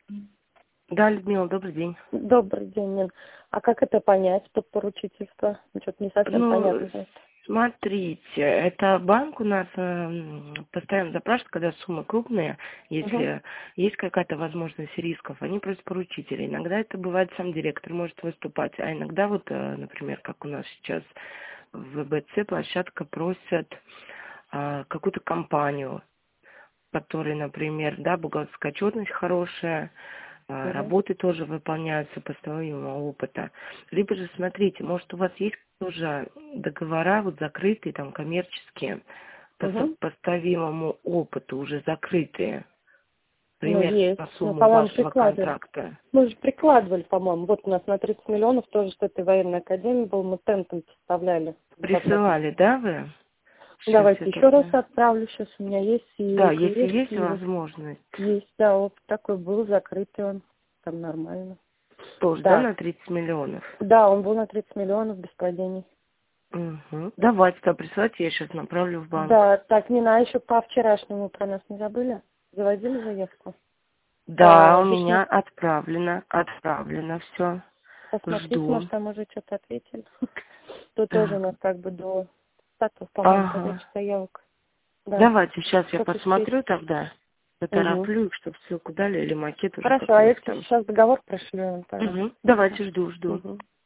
Да, Людмила, добрый день. Добрый день, Нин. А как это понять, под поручительство? Что-то не совсем Ну, понятно. смотрите, это банк у нас постоянно запрашивает, когда суммы крупные, Угу. если есть какая-то возможность рисков, они просят поручителей. Иногда это бывает сам директор может выступать, а иногда вот, например, как у нас сейчас в ВБЦ площадка просят какую-то компанию, которые, например, да, бухгалтерская отчетность хорошая, Угу. работы тоже выполняются по своему опыту. Либо же, смотрите, может, у вас есть тоже договора вот закрытые, там, коммерческие, по Угу. сопоставимому опыту уже закрытые, Ну, пример есть. по Ну, сумму по-моему, вашего прикладывали. контракта. Мы же прикладывали, по-моему. Вот у нас на 30 миллионов тоже с этой военной академией был, мы темпом составляли. Присылали, да, вы? Сейчас Давайте я еще раз только... отправлю. Сейчас у меня есть Да, ссылка, если есть есть Киев. возможность, Есть, да, вот такой был закрытый он. Там нормально. тоже, да, Так. на 30 миллионов? Да, он был на 30 миллионов без падений. Угу. Давайте, да, присылайте, я сейчас направлю в банк. Да, так, Нина, а еще по вчерашнему про нас не забыли? Заводили заявку? Да, у меня Вишня, отправлено все. посмотрите, Жду. может, там уже что-то ответили. Тут тоже у Так. нас как бы до статусов, по-моему, подачи Ага. заявок. Да, Давайте, сейчас я как успеть. посмотрю тогда. Угу. Потороплю, чтобы ссылку дали или макет уже Хорошо, а я какой-то там. сейчас договор пришлю, пожалуйста. Угу. Давайте, жду. Угу.